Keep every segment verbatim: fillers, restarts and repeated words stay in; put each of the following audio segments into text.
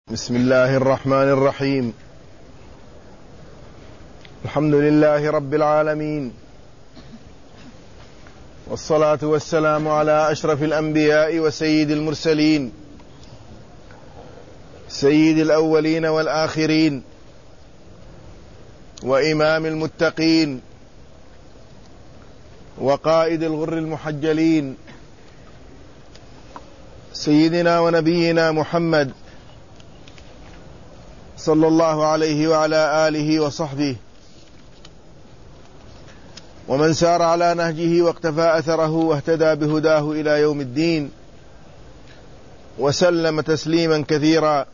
بسم الله الرحمن الرحيم. الحمد لله رب العالمين، والصلاة والسلام على أشرف الأنبياء وسيد المرسلين، سيد الأولين والآخرين، وإمام المتقين، وقائد الغر المحجلين، سيدنا ونبينا محمد صلى الله عليه وعلى آله وصحبه، ومن سار على نهجه واقتفى أثره واهتدى بهداه إلى يوم الدين، وسلم تسليما كثيرا.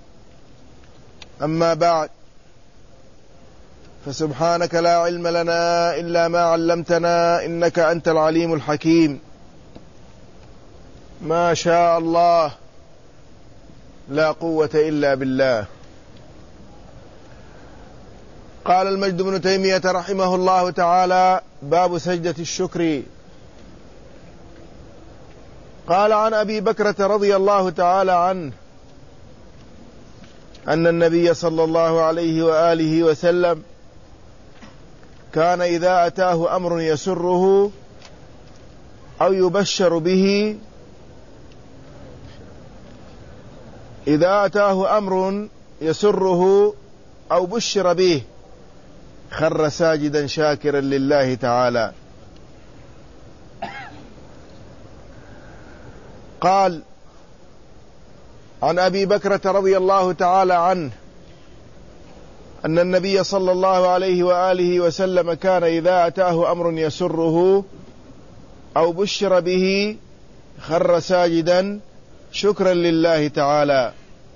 أما بعد، فسبحانك لا علم لنا إلا ما علمتنا إنك أنت العليم الحكيم. ما شاء الله لا قوة إلا بالله. قال المجد بن تيمية رحمه الله تعالى: باب سجدة الشكر. قال عن أبي بكرة رضي الله تعالى عنه أن النبي صلى الله عليه وآله وسلم كان إذا أتاه أمر يسره أو يبشر به إذا أتاه أمر يسره أو بشر به خر ساجدا شاكرا لله تعالى. قال عن أبي بكرة رضي الله تعالى عنه أن النبي صلى الله عليه وآله وسلم كان إذا أتاه أمر يسره أو بشر به خر ساجدا شكرا لله تعالى.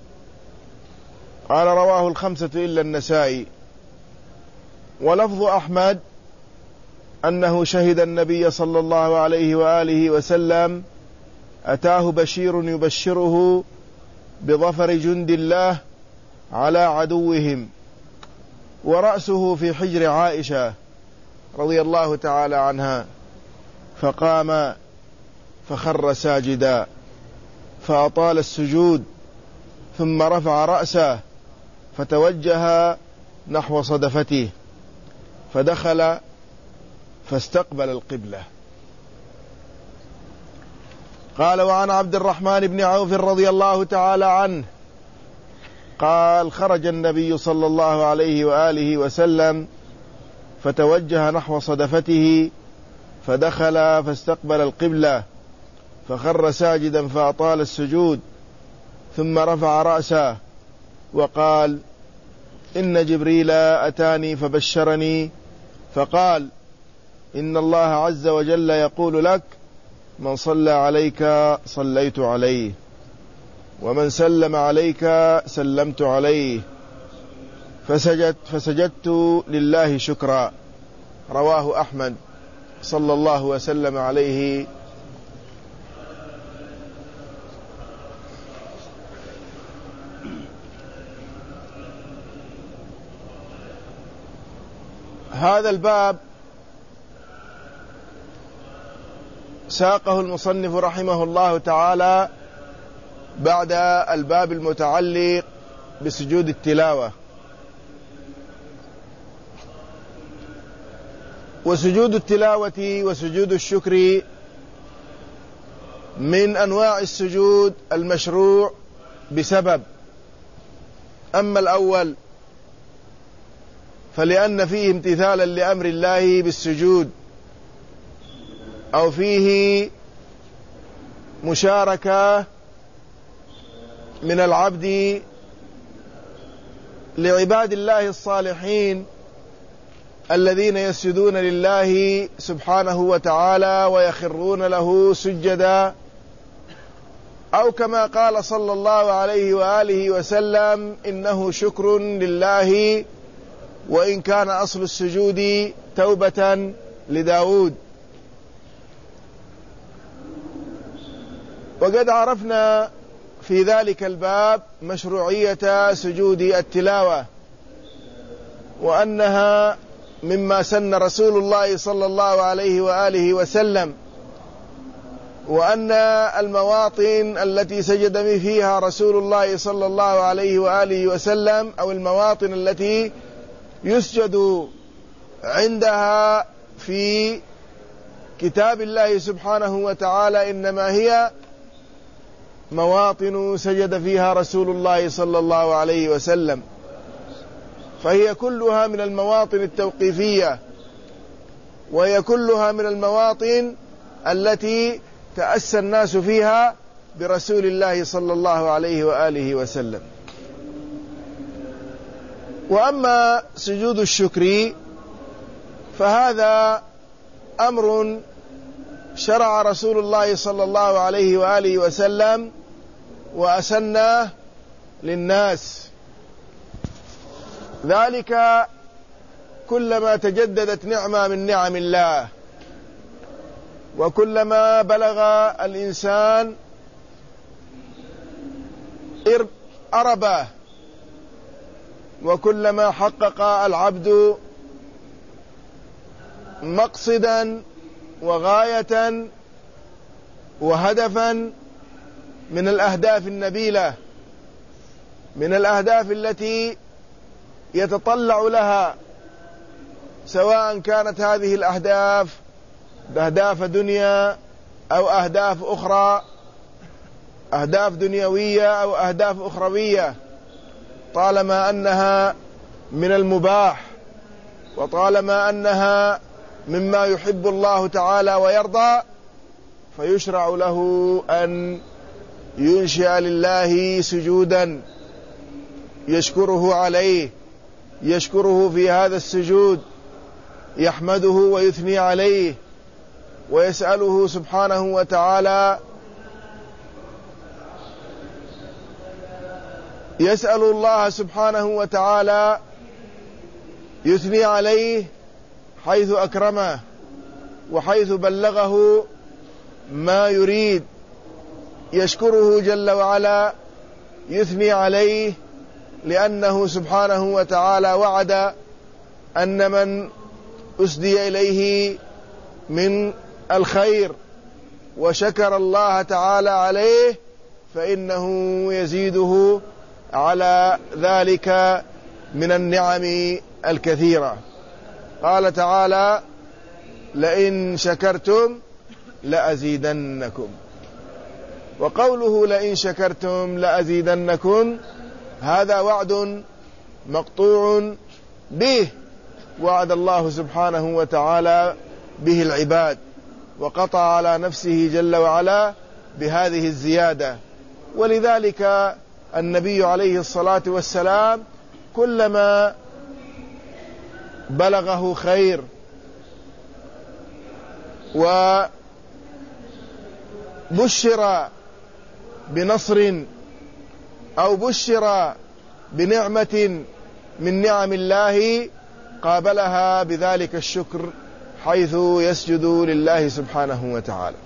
قال رواه الخمسة إلا النسائي. ولفظ أحمد أنه شهد النبي صلى الله عليه وآله وسلم أتاه بشير يبشره بظفر جند الله على عدوهم، ورأسه في حجر عائشة رضي الله تعالى عنها، فقام فخر ساجدا فأطال السجود، ثم رفع رأسه فتوجه نحو صدفته، فدخل فاستقبل القبلة. قال وعن عبد الرحمن بن عوف رضي الله تعالى عنه قال: خرج النبي صلى الله عليه وآله وسلم فتوجه نحو صدفته، فدخل فاستقبل القبلة، فخر ساجدا فأطال السجود، ثم رفع رأسه وقال: إن جبريل أتاني فبشرني فقال: إن الله عز وجل يقول لك: من صلى عليك صليت عليه، ومن سلم عليك سلمت عليه، فسجدت, فسجدت لله شكرا. رواه أحمد صلى الله وسلم عليه. هذا الباب ساقه المصنف رحمه الله تعالى بعد الباب المتعلق بسجود التلاوة. وسجود التلاوة وسجود الشكر من أنواع السجود المشروع بسبب. أما الأول فلأن فيه امتثالا لأمر الله بالسجود، أو فيه مشاركة من العبد لعباد الله الصالحين الذين يسجدون لله سبحانه وتعالى ويخرون له سجدا، أو كما قال صلى الله عليه وآله وسلم: إنه شكر لله، وإن كان أصل السجود توبة لداود. وقد عرفنا في ذلك الباب مشروعية سجود التلاوة، وأنها مما سن رسول الله صلى الله عليه وآله وسلم، وأن المواطن التي سجد فيها رسول الله صلى الله عليه وآله وسلم، أو المواطن التي يسجد عندها في كتاب الله سبحانه وتعالى، إنما هي مواطن سجد فيها رسول الله صلى الله عليه وسلم، فهي كلها من المواطن التوقيفية، وهي كلها من المواطن التي تأسى الناس فيها برسول الله صلى الله عليه وآله وسلم. وأما سجود الشكر فهذا أمر شرع رسول الله صلى الله عليه وآله وسلم وأسناه للناس، ذلك كلما تجددت نعمة من نعم الله، وكلما بلغ الإنسان أربه، وكلما حقق العبد مقصدا وغاية وهدفا من الأهداف النبيلة، من الأهداف التي يتطلع لها، سواء كانت هذه الأهداف بأهداف دنيا أو أهداف أخرى، أهداف دنيوية أو أهداف أخروية، طالما أنها من المباح، وطالما أنها مما يحب الله تعالى ويرضى، فيشرع له أن ينشئ لله سجودا يشكره عليه، يشكره في هذا السجود، يحمده ويثني عليه، ويسأله سبحانه وتعالى، يسأل الله سبحانه وتعالى، يثني عليه حيث أكرمه وحيث بلغه ما يريد، يشكره جل وعلا، يثني عليه، لأنه سبحانه وتعالى وعد أن من أسدي إليه من الخير وشكر الله تعالى عليه فإنه يزيده على ذلك من النعم الكثيرة. قال تعالى: لئن شكرتم لأزيدنكم. وقوله لئن شكرتم لأزيدنكم هذا وعد مقطوع به، وعد الله سبحانه وتعالى به العباد، وقطع على نفسه جل وعلا بهذه الزيادة. ولذلك النبي عليه الصلاة والسلام كلما بلغه خير وبشر بنصر أو بشر بنعمة من نعم الله، قابلها بذلك الشكر، حيث يسجد لله سبحانه وتعالى.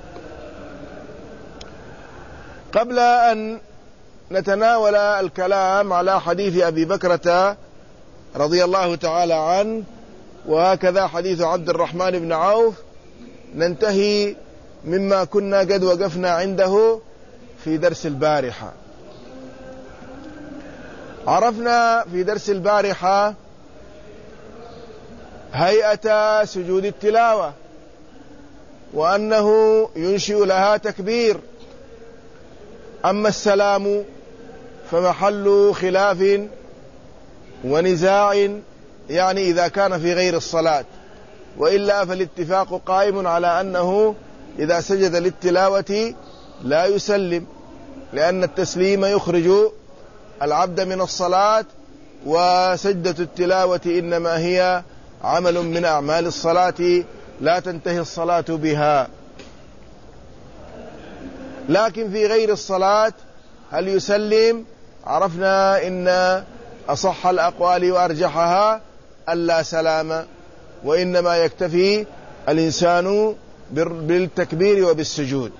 قبل أن نتناول الكلام على حديث أبي بكرة رضي الله تعالى عنه، وهكذا حديث عبد الرحمن بن عوف، ننتهي مما كنا قد وقفنا عنده في درس البارحة. عرفنا في درس البارحة هيئة سجود التلاوة، وأنه ينشئ لها تكبير. أما السلام فمحل خلاف ونزاع، يعني إذا كان في غير الصلاة، وإلا فالاتفاق قائم على أنه إذا سجد للتلاوة لا يسلم، لأن التسليم يخرج العبد من الصلاة، وسجدة التلاوة إنما هي عمل من أعمال الصلاة لا تنتهي الصلاة بها. لكن في غير الصلاة هل يسلم؟ عرفنا إن أصح الأقوال وأرجحها ألا سلام، وإنما يكتفي الإنسان بالتكبير وبالسجود.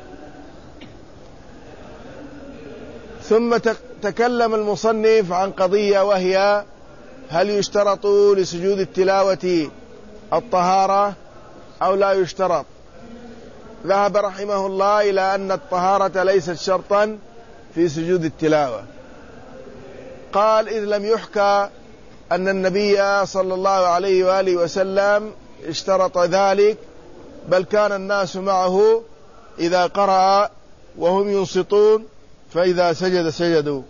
ثم تكلم المصنف عن قضية، وهي هل يشترط لسجود التلاوة الطهارة أو لا يشترط؟ ذهب رحمه الله إلى أن الطهارة ليست شرطا في سجود التلاوة. قال: إذ لم يحكى أن النبي صلى الله عليه وآله وسلم اشترط ذلك، بل كان الناس معه إذا قرأ وهم ينصتون، فإذا سجد سجدوا.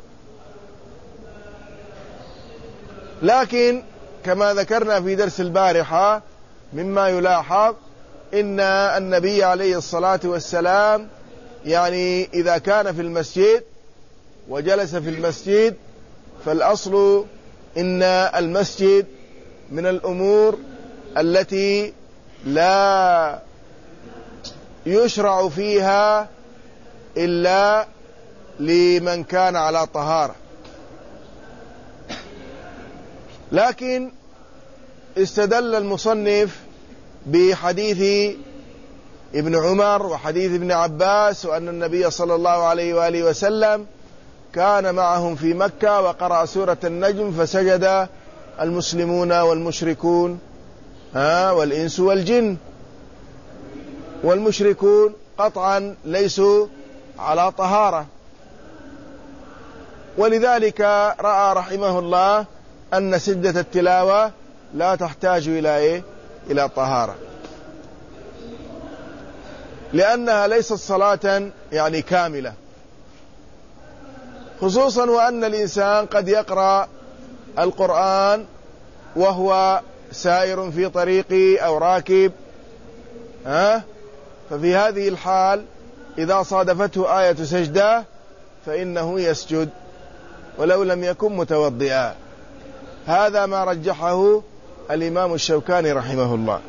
لكن كما ذكرنا في درس البارحة مما يلاحظ إن النبي عليه الصلاة والسلام يعني إذا كان في المسجد وجلس في المسجد، فالأصل إن المسجد من الأمور التي لا يشرع فيها إلا لمن كان على طهارة. لكن استدل المصنف بحديث ابن عمر وحديث ابن عباس، وأن النبي صلى الله عليه وآله وسلم كان معهم في مكة وقرأ سورة النجم فسجد المسلمون والمشركون ها والإنس والجن، والمشركون قطعا ليسوا على طهارة. ولذلك رأى رحمه الله أن سجدة التلاوة لا تحتاج إلى إيه؟ إلى طهارة، لأنها ليست صلاة يعني كاملة، خصوصا وأن الإنسان قد يقرأ القرآن وهو سائر في طريقه أو راكب، ها؟ ففي هذه الحال إذا صادفته آية سجدة فإنه يسجد ولو لم يكن متوضئا. هذا ما رجحه الإمام الشوكاني رحمه الله.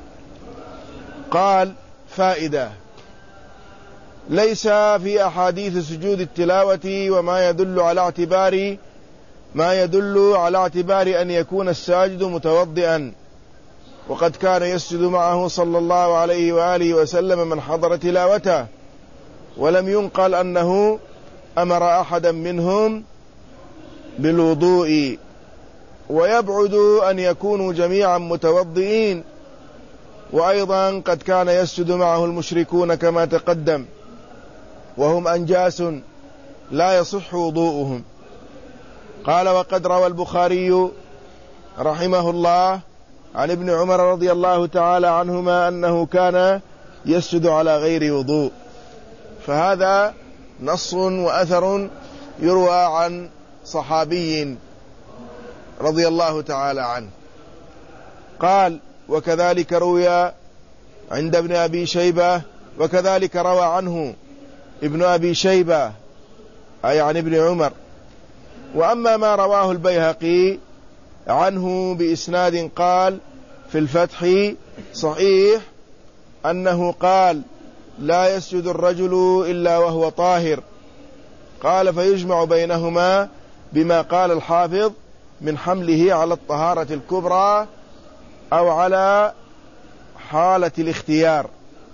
قال: فائدة: ليس في أحاديث سجود التلاوة وما يدل على اعتبار ما يدل على اعتبار أن يكون الساجد متوضئا، وقد كان يسجد معه صلى الله عليه وآله وسلم من حضر تلاوته، ولم ينقل أنه أمر أحدا منهم بالوضوء، ويبعد أن يكونوا جميعا متوضئين. وأيضا قد كان يسجد معه المشركون كما تقدم، وهم أنجاس لا يصح وضوءهم. قال: وقد روى البخاري رحمه الله عن ابن عمر رضي الله تعالى عنهما أنه كان يسجد على غير وضوء. فهذا نص وأثر يروى عن صحابي رضي الله تعالى عنه. قال: وكذلك روي عند ابن أبي شيبة، وكذلك روى عنه ابن أبي شيبة أي عن ابن عمر. وأما ما رواه البيهقي عنه بإسناد قال في الفتح صحيح أنه قال: لا يسجد الرجل إلا وهو طاهر. قال: فيجمع بينهما بما قال الحافظ من حمله على الطهارة الكبرى أو على حالة الاختيار،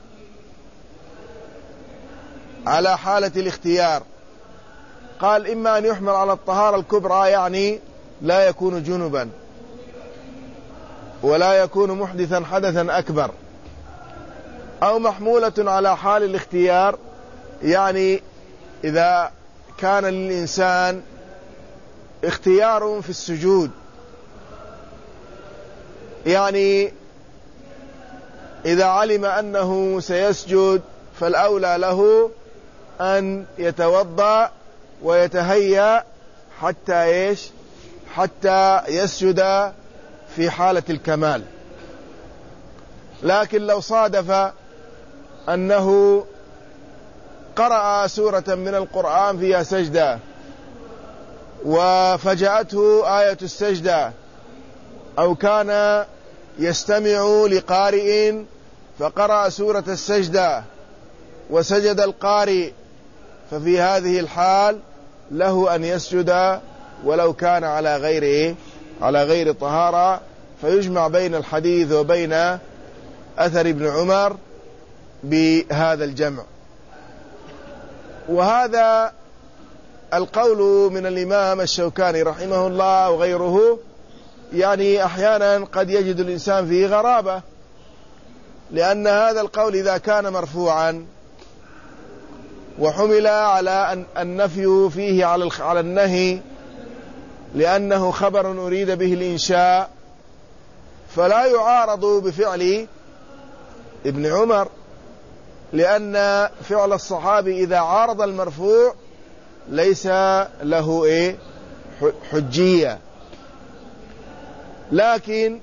على حالة الاختيار. قال: إما أن يحمل على الطهارة الكبرى يعني لا يكون جنبا ولا يكون محدثا حدثا أكبر، أو محمولة على حال الاختيار يعني إذا كان للإنسان اختيار في السجود، يعني إذا علم أنه سيسجد فالأولى له أن يتوضأ ويتهيأ حتى إيش حتى يسجد في حالة الكمال. لكن لو صادف أنه قرأ سورة من القرآن فيها سجدة وفجأته آية السجدة، أو كان يستمع لقارئ فقرأ سورة السجدة وسجد القارئ، ففي هذه الحال له أن يسجد ولو كان على غير على غير طهارة. فيجمع بين الحديث وبين أثر ابن عمر بهذا الجمع. وهذا القول من الإمام الشوكاني رحمه الله وغيره يعني أحيانا قد يجد الإنسان فيه غرابة، لأن هذا القول إذا كان مرفوعا وحمل على النفي فيه على النهي لأنه خبر أريد به الإنشاء، فلا يعارض بفعل ابن عمر، لأن فعل الصحابي إذا عارض المرفوع ليس له إيه حجية. لكن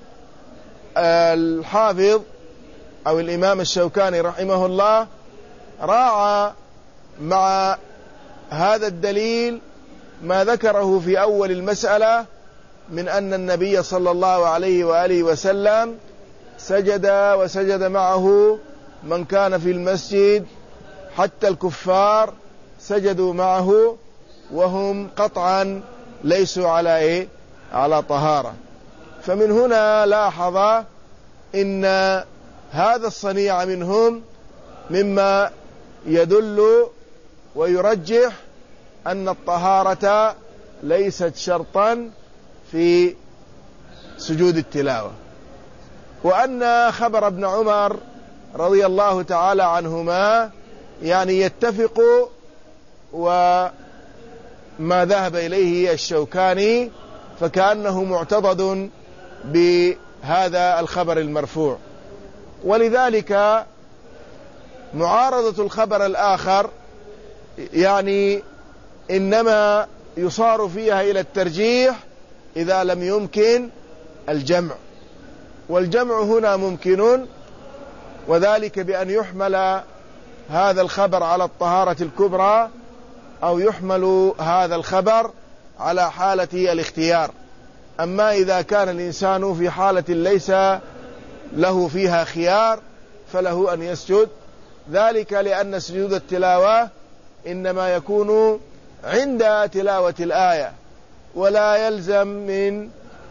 الحافظ أو الإمام الشوكاني رحمه الله راعى مع هذا الدليل ما ذكره في أول المسألة من أن النبي صلى الله عليه وآله وسلم سجد وسجد معه من كان في المسجد، حتى الكفار سجدوا معه وهم قطعا ليسوا على إيه؟ على طهارة. فمن هنا لاحظ إن هذا الصنيع منهم مما يدل ويرجح أن الطهارة ليست شرطا في سجود التلاوة، وأن خبر ابن عمر رضي الله تعالى عنهما يعني يتفق وما ذهب إليه الشوكاني، فكأنه معتضد بهذا الخبر المرفوع. ولذلك معارضة الخبر الآخر يعني إنما يصار فيها إلى الترجيح إذا لم يمكن الجمع، والجمع هنا ممكن، وذلك بأن يحمل هذا الخبر على الطهارة الكبرى أو يحمل هذا الخبر على حالة الاختيار. أما إذا كان الإنسان في حالة ليس له فيها خيار فله أن يسجد، ذلك لأن سجود التلاوة إنما يكون عند تلاوة الآية، ولا يلزم من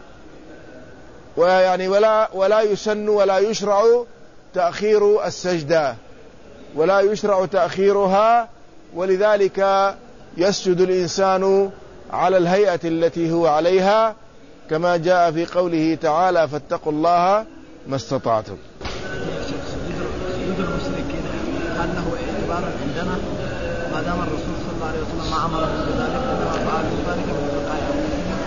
ويعني ولا ولا يسن ولا يشرع تأخير السجدة، ولا يشرع تأخيرها، ولذلك يسجد الإنسان على الهيئة التي هو عليها، كما جاء في قوله تعالى: فاتقوا الله ما استطعتم. سجود المشركين هل له اعتبار عندنا ما دام الرسول صلى الله عليه وسلم ما امرهم بذلك انما فعلوا ذلك بالوقايه؟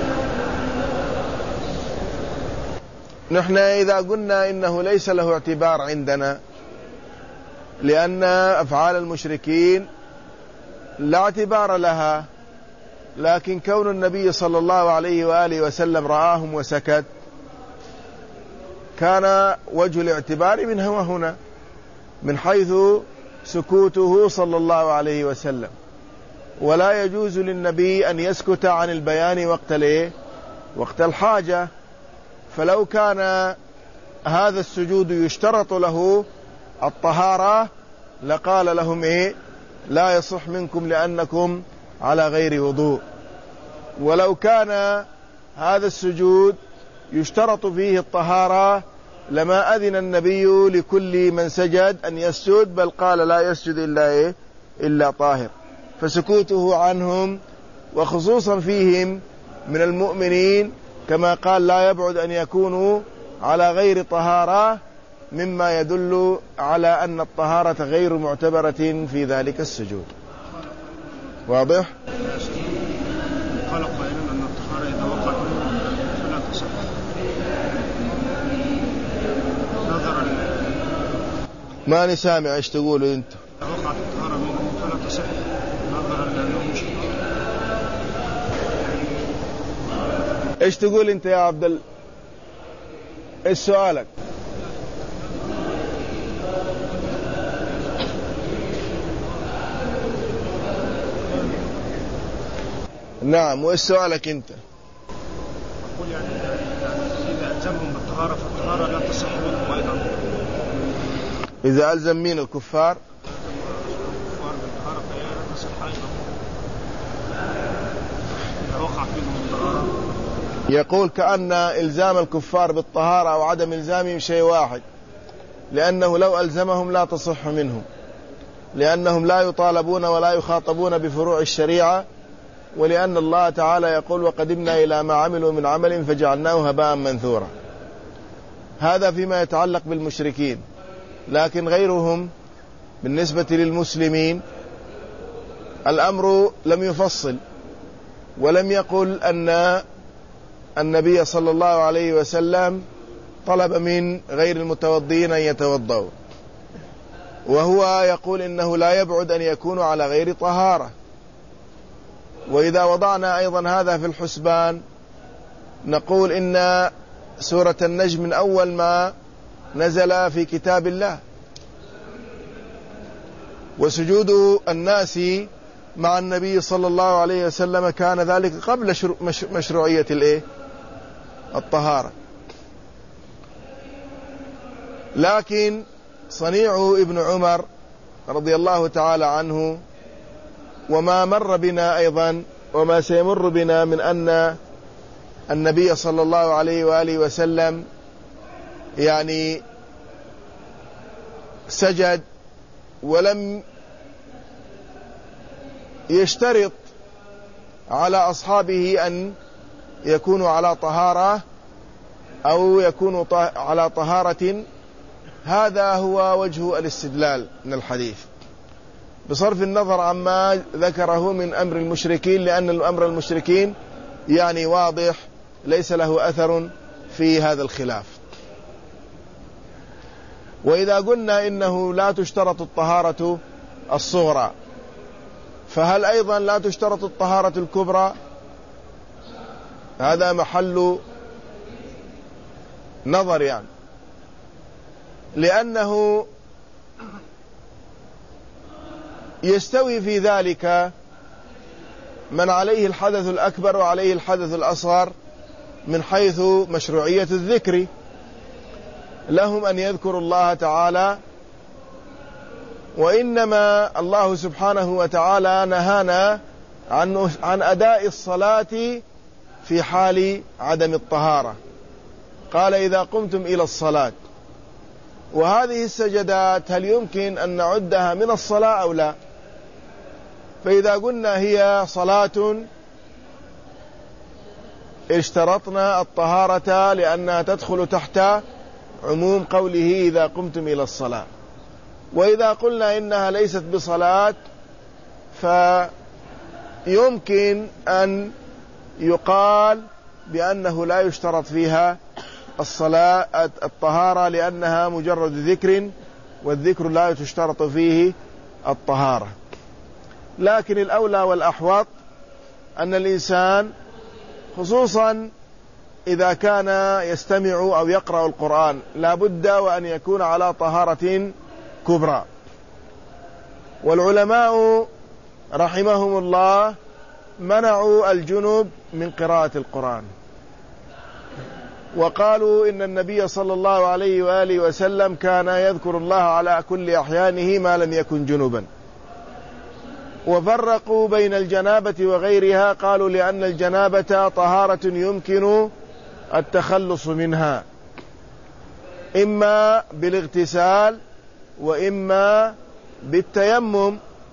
نحن إذا قلنا إنه ليس له اعتبار عندنا لأن أفعال المشركين لا اعتبار لها، لكن كون النبي صلى الله عليه وآله وسلم رآهم وسكت كان وجه الاعتبار منه وهنا، من حيث سكوته صلى الله عليه وسلم. ولا يجوز للنبي أن يسكت عن البيان وقت الايه وقت الحاجة. فلو كان هذا السجود يشترط له الطهارة لقال لهم إيه لا يصح منكم لأنكم على غير وضوء. ولو كان هذا السجود يشترط فيه الطهارة لما أذن النبي لكل من سجد أن يسجد، بل قال لا يسجد إلا إيه إلا طاهر. فسكوته عنهم وخصوصا فيهم من المؤمنين كما قال لا يبعد أن يكونوا على غير طهارة مما يدل على أن الطهارة غير معتبرة في ذلك السجود. واضح؟ قال قائلا أن الطهارة إذا وقعت فلا تصح نظرا ما نسامع ايش تقولوا انت؟ إذا وقعت الطهارة منه فلا تصح نظرا لأنه مشرك. ايش تقول انت يا عبد ال... ايش سؤالك؟ نعم، وايش سؤالك انت؟ أقول يعني إذا ألزمهم بالطهارة فالطهارة لا تصح منهم أيضا. إذا ألزم مين الكفار؟ الكفار بالطهارة فهي لا تصح أيضا إذا وقعت منهم الطهارة. يقول كأن إلزام الكفار بالطهارة أو عدم إلزامهم شيء واحد، لأنه لو ألزمهم لا تصح منهم، لأنهم لا يطالبون ولا يخاطبون بفروع الشريعة، ولأن الله تعالى يقول وقدمنا إلى ما عملوا من عمل فجعلناه هباء منثورا. هذا فيما يتعلق بالمشركين. لكن غيرهم بالنسبة للمسلمين الأمر لم يفصل ولم يقل أن النبي صلى الله عليه وسلم طلب من غير المتوضين أن يتوضأوا، وهو يقول إنه لا يبعد أن يكونوا على غير طهارة. وإذا وضعنا أيضا هذا في الحسبان نقول إن سورة النجم من أول ما نزل في كتاب الله، وسجود الناس مع النبي صلى الله عليه وسلم كان ذلك قبل مشروعية الإيه؟ الطهارة. لكن صنيع ابن عمر رضي الله تعالى عنه وما مر بنا أيضا وما سيمر بنا من أن النبي صلى الله عليه وآله وسلم يعني سجد ولم يشترط على أصحابه أن يكونوا على طهارة أو يكونوا على طهارة. هذا هو وجه الاستدلال من الحديث بصرف النظر عما ذكره من أمر المشركين، لأن الأمر المشركين يعني واضح ليس له أثر في هذا الخلاف. وإذا قلنا إنه لا تشترط الطهارة الصغرى، فهل أيضا لا تشترط الطهارة الكبرى؟ هذا محل نظر يعني، لأنه يستوي في ذلك من عليه الحدث الأكبر وعليه الحدث الأصغر من حيث مشروعية الذكر. لهم أن يذكروا الله تعالى، وإنما الله سبحانه وتعالى نهانا عن عن أداء الصلاة في حال عدم الطهارة. قال إذا قمتم إلى الصلاة. وهذه السجدات هل يمكن أن نعدها من الصلاة أو لا؟ فإذا قلنا هي صلاة اشترطنا الطهارة لأنها تدخل تحت عموم قوله إذا قمتم إلى الصلاة. وإذا قلنا إنها ليست بصلاة فيمكن أن يقال بأنه لا يشترط فيها الصلاة الطهارة لأنها مجرد ذكر، والذكر لا تشترط فيه الطهارة. لكن الأولى والأحوط أن الإنسان خصوصا إذا كان يستمع أو يقرأ القرآن لا بد وأن يكون على طهارة كبرى. والعلماء رحمهم الله منعوا الجنب من قراءة القرآن، وقالوا إن النبي صلى الله عليه وآله وسلم كان يذكر الله على كل أحيانه ما لم يكن جنبا. وفرقوا بين الجنابة وغيرها، قالوا لأن الجنابة طهارة يمكن التخلص منها إما بالاغتسال وإما بالتيمم،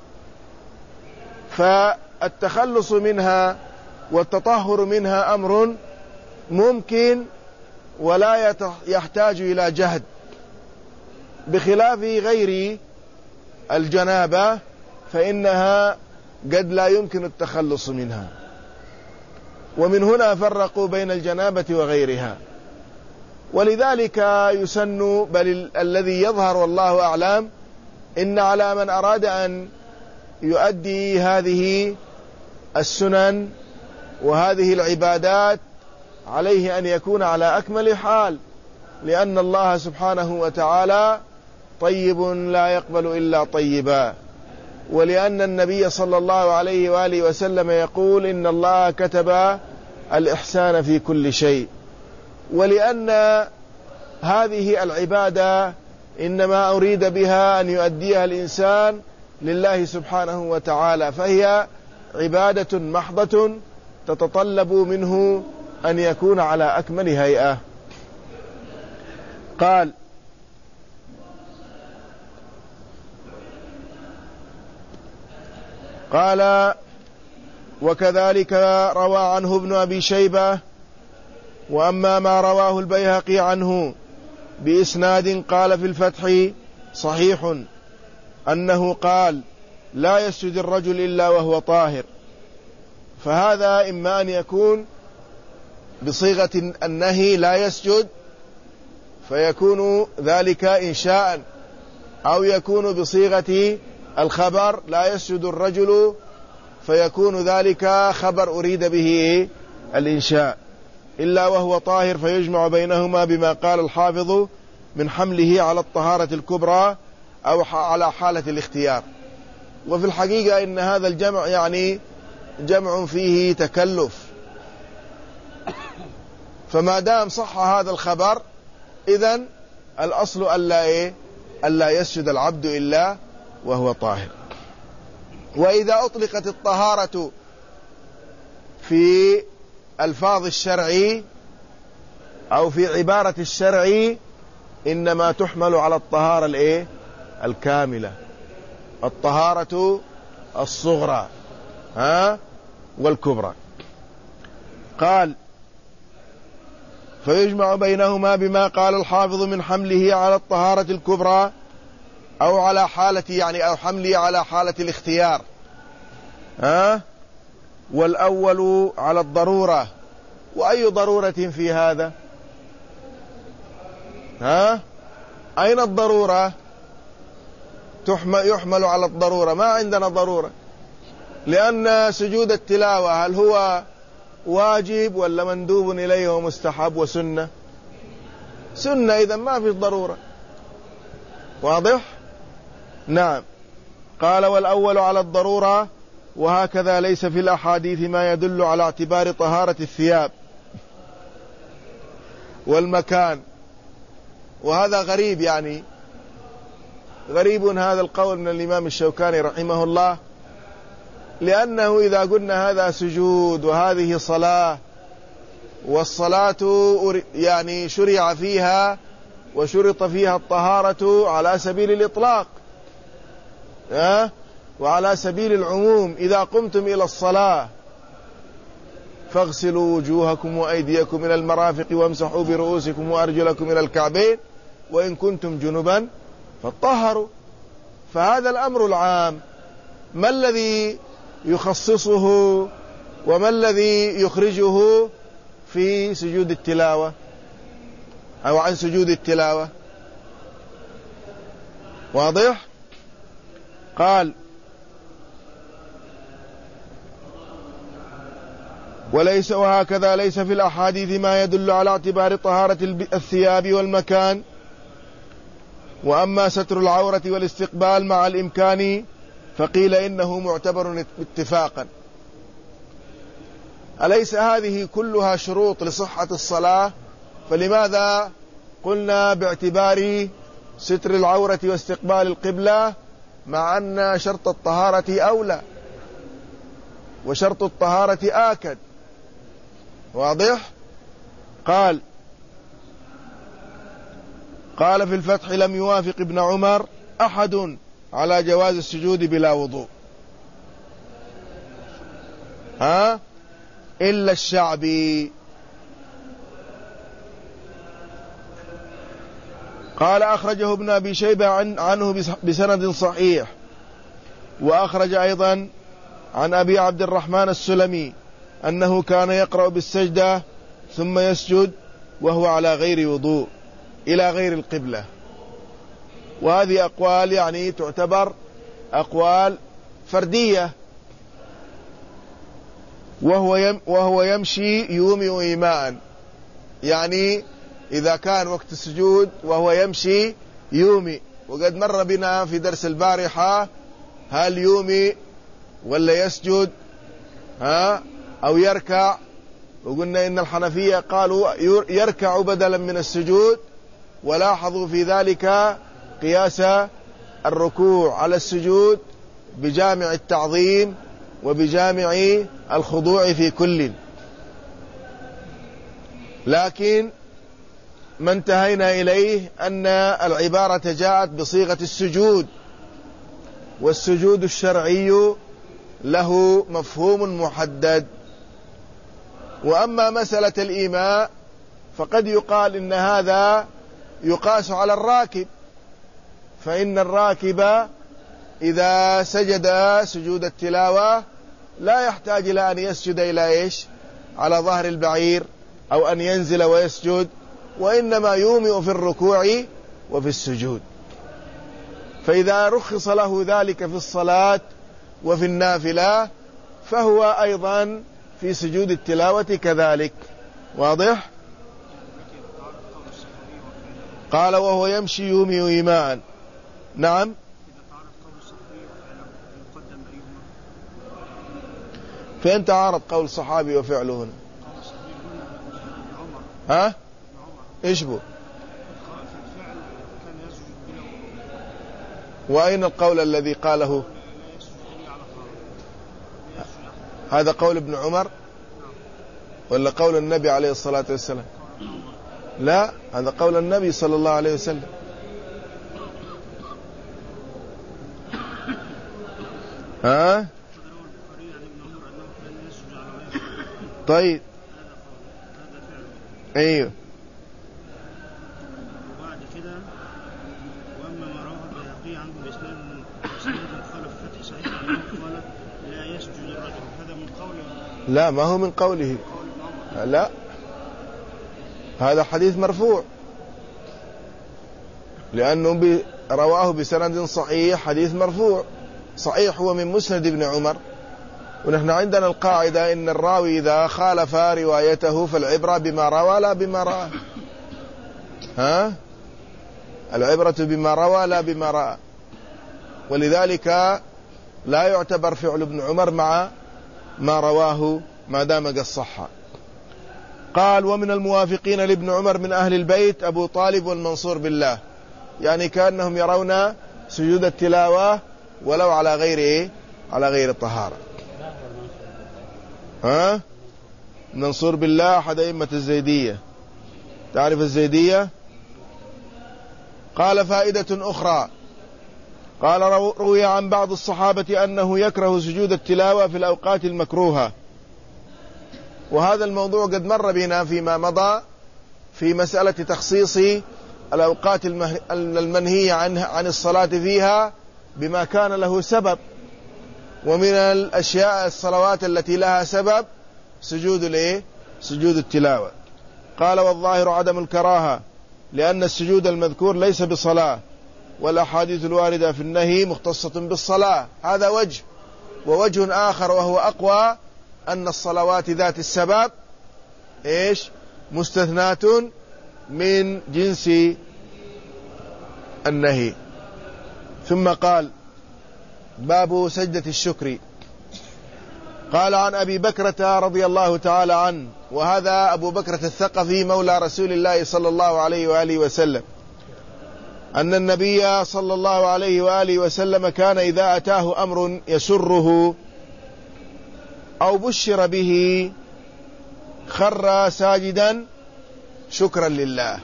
فالتخلص منها والتطهر منها أمر ممكن ولا يحتاج إلى جهد، بخلاف غير الجنابة فإنها قد لا يمكن التخلص منها. ومن هنا فرقوا بين الجنابة وغيرها. ولذلك يسن، بل الذي يظهر والله أعلم، إن على من أراد أن يؤدي هذه السنن وهذه العبادات عليه أن يكون على أكمل حال، لأن الله سبحانه وتعالى طيب لا يقبل إلا طيبا، ولأن النبي صلى الله عليه وآله وسلم يقول إن الله كتب الإحسان في كل شيء، ولأن هذه العبادة إنما أريد بها أن يؤديها الإنسان لله سبحانه وتعالى، فهي عبادة محضة تتطلب منه أن يكون على أكمل هيئة. قال قال وكذلك روى عنه ابن أبي شيبة. وأما ما رواه البيهقي عنه بإسناد قال في الفتح صحيح أنه قال لا يسجد الرجل إلا وهو طاهر، فهذا إما أن يكون بصيغة النهي لا يسجد فيكون ذلك إنشاء، أو يكون بصيغة الخبر لا يسجد الرجل فيكون ذلك خبر أريد به الإنشاء، إلا وهو طاهر، فيجمع بينهما بما قال الحافظ من حمله على الطهارة الكبرى أو على حالة الاختيار. وفي الحقيقة إن هذا الجمع يعني جمع فيه تكلف، فما دام صح هذا الخبر إذن الأصل ألا إيه ألا يسجد العبد إلا وهو طاهر. وإذا أطلقت الطهارة في ألفاظ الشرع أو في عبارة الشرع إنما تحمل على الطهارة الإيه الكاملة، الطهارة الصغرى ها والكبرى. قال فيجمع بينهما بما قال الحافظ من حمله على الطهارة الكبرى أو على حالة يعني أو حمله على حالة الاختيار، ها والأول على الضرورة. وأي ضرورة في هذا؟ ها أين الضرورة؟ يحمل على الضرورة، ما عندنا ضرورة، لأن سجود التلاوة هل هو واجب ولا مندوب إليه ومستحب وسنة؟ سنة، إذا ما في ضرورة. واضح؟ نعم. قال والأول على الضرورة، وهكذا ليس في الأحاديث ما يدل على اعتبار طهارة الثياب والمكان. وهذا غريب، يعني غريب هذا القول من الإمام الشوكاني رحمه الله، لأنه إذا قلنا هذا سجود وهذه صلاة، والصلاة يعني شرع فيها وشرط فيها الطهارة على سبيل الإطلاق أه؟ وعلى سبيل العموم، إذا قمتم إلى الصلاة فاغسلوا وجوهكم وأيديكم إلى المرافق وامسحوا برؤوسكم وأرجلكم إلى الكعبين وإن كنتم جنبا فاطهروا. فهذا الأمر العام ما الذي يخصصه وما الذي يخرجه في سجود التلاوة أو عن سجود التلاوة؟ واضح؟ قال وليس وهكذا ليس في الأحاديث ما يدل على اعتبار طهارة الثياب والمكان. وأما ستر العورة والاستقبال مع الإمكان فقيل إنه معتبر اتفاقا. أليس هذه كلها شروط لصحة الصلاة؟ فلماذا قلنا باعتبار ستر العورة واستقبال القبلة مع أن شرط الطهارة أولى وشرط الطهارة آكد؟ واضح؟ قال قال في الفتح لم يوافق ابن عمر أحد على جواز السجود بلا وضوء ها إلا الشعبي. قال أخرجه ابن أبي شيبة عن عنه بسند صحيح، وأخرج أيضا عن أبي عبد الرحمن السلمي أنه كان يقرأ بالسجدة ثم يسجد وهو على غير وضوء إلى غير القبلة. وهذه أقوال يعني تعتبر أقوال فردية. وهو يم وهو يمشي يومئ إيماء، يعني إذا كان وقت السجود وهو يمشي يومئ. وقد مر بنا في درس البارحة هل يومئ ولا يسجد ها أو يركع، وقلنا إن الحنفية قالوا يركع بدلا من السجود، ولاحظوا في ذلك قياس الركوع على السجود بجامع التعظيم وبجامع الخضوع في كل. لكن ما انتهينا إليه أن العبارة جاءت بصيغة السجود، والسجود الشرعي له مفهوم محدد. وأما مسألة الإيماء فقد يقال إن هذا يقاس على الراكب، فإن الراكب إذا سجد سجود التلاوة لا يحتاج إلى أن يسجد إلى إيش على ظهر البعير أو أن ينزل ويسجد، وإنما يومئ في الركوع وفي السجود. فإذا رخص له ذلك في الصلاة وفي النافلة فهو أيضا في سجود التلاوة كذلك. واضح؟ قال وهو يمشي يومئ إيمان. نعم. فين تعارض قول الصحابي وفعله هنا؟ ها؟ إيش بو؟ وأين القول الذي قاله؟ هذا قول ابن عمر ولا قول النبي عليه الصلاة والسلام؟ لا، هذا قول النبي صلى الله عليه وسلم. ها؟ طيب. ايوه. وبعد كده واما ما رواه البيهقي عنه باسناد اسناد خالف فتح صحيح قال لا يسجد الرجل، هذا من قوله؟ لا، ما هو من قوله، لا، هذا حديث مرفوع لأنه رواه بسند صحيح، حديث مرفوع صحيح، هو من مسند ابن عمر. ونحن عندنا القاعدة إن الراوي إذا خالف روايته فالعبرة بما روى لا بما رأى. ها؟ العبرة بما روى لا بما رأى، ولذلك لا يعتبر فعل ابن عمر مع ما رواه ما دام قد صح. قال ومن الموافقين لابن عمر من أهل البيت أبو طالب والمنصور بالله، يعني كأنهم يرون سجود التلاوة ولو على غير إيه؟ على غير الطهارة. ها؟ منصور بالله أحد أئمة الزيدية، تعرف الزيدية؟ قال فائدة أخرى، قال روي عن بعض الصحابة أنه يكره سجود التلاوة في الأوقات المكروهة، وهذا الموضوع قد مر بنا فيما مضى في مسألة تخصيص الأوقات المنهية عنه عن الصلاة فيها بما كان له سبب، ومن الأشياء الصلوات التي لها سبب سجود الايه سجود التلاوة. قال والظاهر عدم الكراهة لأن السجود المذكور ليس بصلاة، والأحاديث الواردة في النهي مختصة بالصلاة، هذا وجه. ووجه آخر وهو أقوى أن الصلوات ذات السبب إيش مستثنات من جنس النهي. ثم قال باب سجدة الشكر. قال عن أبي بكرة رضي الله تعالى عنه، وهذا أبو بكرة الثقفي مولى رسول الله صلى الله عليه وآله وسلم، أن النبي صلى الله عليه وآله وسلم كان إذا أتاه أمر يسره أو بشر به خر ساجدا شكرا لله.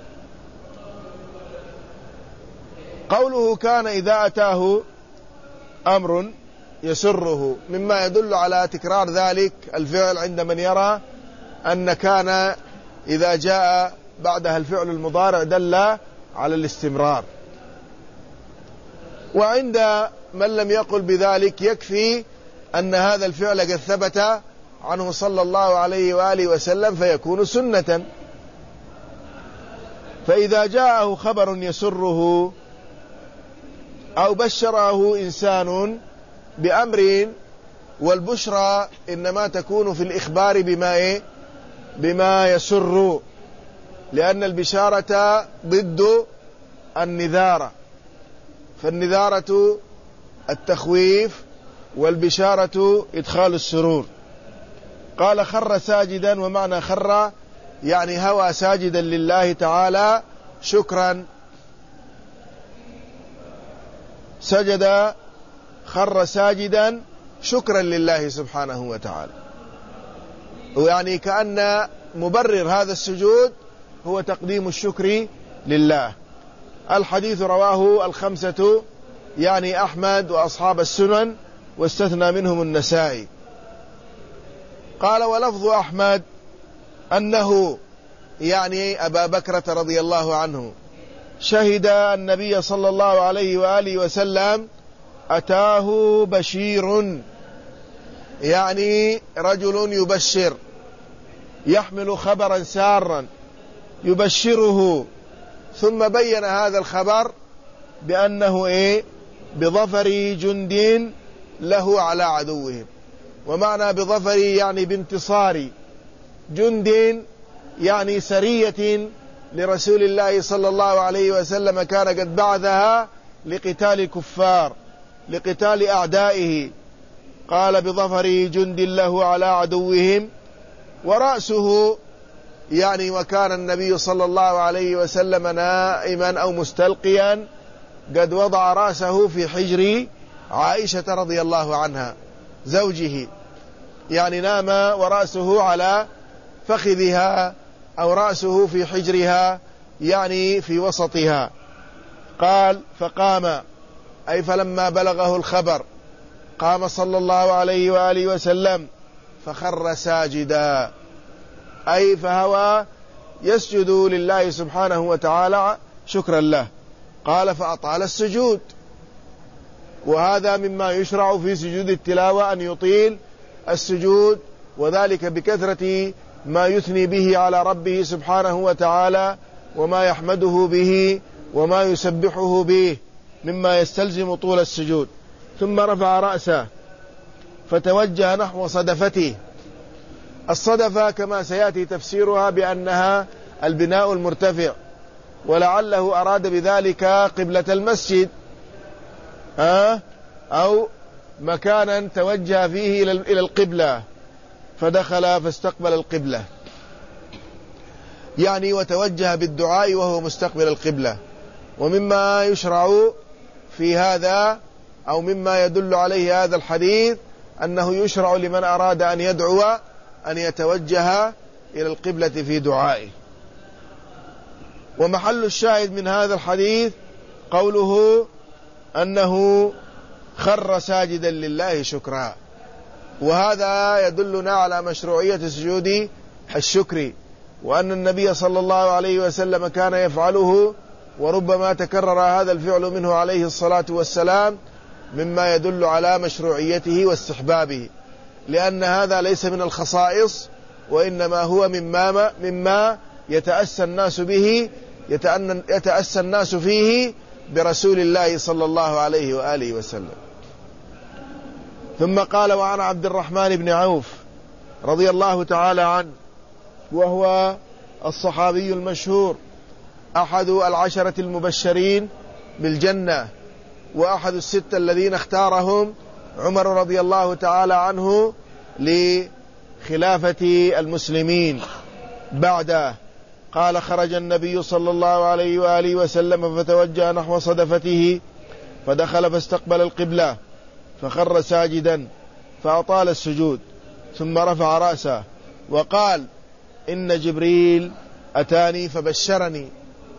قوله كان إذا أتاه أمر يسره مما يدل على تكرار ذلك الفعل عند من يرى أن كان إذا جاء بعدها الفعل المضارع دل على الاستمرار، وعند من لم يقل بذلك يكفي أن هذا الفعل قد ثبت عنه صلى الله عليه وآله وسلم فيكون سنة. فإذا جاءه خبر يسره أو بشره إنسان بأمر، والبشرى إنما تكون في الإخبار بما إيه؟ بما يسر، لأن البشارة ضد النذارة، فالنذارة التخويف والبشارة إدخال السرور. قال خر ساجدا، ومعنى خر يعني هوى ساجدا لله تعالى شكرا، سجد خر ساجدا شكرا لله سبحانه وتعالى، ويعني كأن مبرر هذا السجود هو تقديم الشكر لله. الحديث رواه الخمسة يعني أحمد وأصحاب السنن، واستثنى منهم النسائي. قال ولفظ أحمد أنه يعني أبا بكرة رضي الله عنه شهد النبي صلى الله عليه وآله وسلم أتاه بشير، يعني رجل يبشر، يحمل خبرا سارا يبشره، ثم بين هذا الخبر بأنه إيه؟ بظفر جند له على عدوهم. ومعنى بظفر يعني بانتصار جند، يعني سرية لرسول الله صلى الله عليه وسلم كان قد بعثها لقتال الكفار، لقتال أعدائه. قال بظفر جند له على عدوهم، ورأسه يعني وكان النبي صلى الله عليه وسلم نائما أو مستلقيا، قد وضع رأسه في حجر عائشة رضي الله عنها زوجه، يعني نام ورأسه على فخذها أو رأسه في حجرها، يعني في وسطها. قال فقام، أي فلما بلغه الخبر قام صلى الله عليه وآله وسلم فخر ساجدا، أي فهو يسجد لله سبحانه وتعالى شكرا له. قال فأطال السجود، وهذا مما يشرع في سجود التلاوة أن يطيل السجود، وذلك بكثرة ما يثني به على ربه سبحانه وتعالى، وما يحمده به، وما يسبحه به، مما يستلزم طول السجود. ثم رفع رأسه فتوجه نحو صدفته. الصدفة كما سيأتي تفسيرها بأنها البناء المرتفع، ولعله أراد بذلك قبلة المسجد أو مكانا توجه فيه إلى القبلة، فدخل فاستقبل القبلة، يعني وتوجه بالدعاء وهو مستقبل القبلة. ومما يشرع في هذا أو مما يدل عليه هذا الحديث أنه يشرع لمن أراد أن يدعو أن يتوجه إلى القبلة في دعائه. ومحل الشاهد من هذا الحديث قوله أنه خر ساجدا لله شكرا، وهذا يدلنا على مشروعية سجود الشكر، وأن النبي صلى الله عليه وسلم كان يفعله، وربما تكرر هذا الفعل منه عليه الصلاة والسلام، مما يدل على مشروعيته واستحبابه، لأن هذا ليس من الخصائص، وإنما هو مما, مما يتأسى الناس به يتأسى الناس فيه برسول الله صلى الله عليه وآله وسلم. ثم قال وعن عبد الرحمن بن عوف رضي الله تعالى عنه، وهو الصحابي المشهور أحد العشرة المبشرين بالجنة، وأحد الستة الذين اختارهم عمر رضي الله تعالى عنه لخلافة المسلمين بعده. قال خرج النبي صلى الله عليه وآله وسلم فتوجه نحو صدفته، فدخل فاستقبل القبلة، فخر ساجدا فأطال السجود، ثم رفع رأسه وقال إن جبريل أتاني فبشرني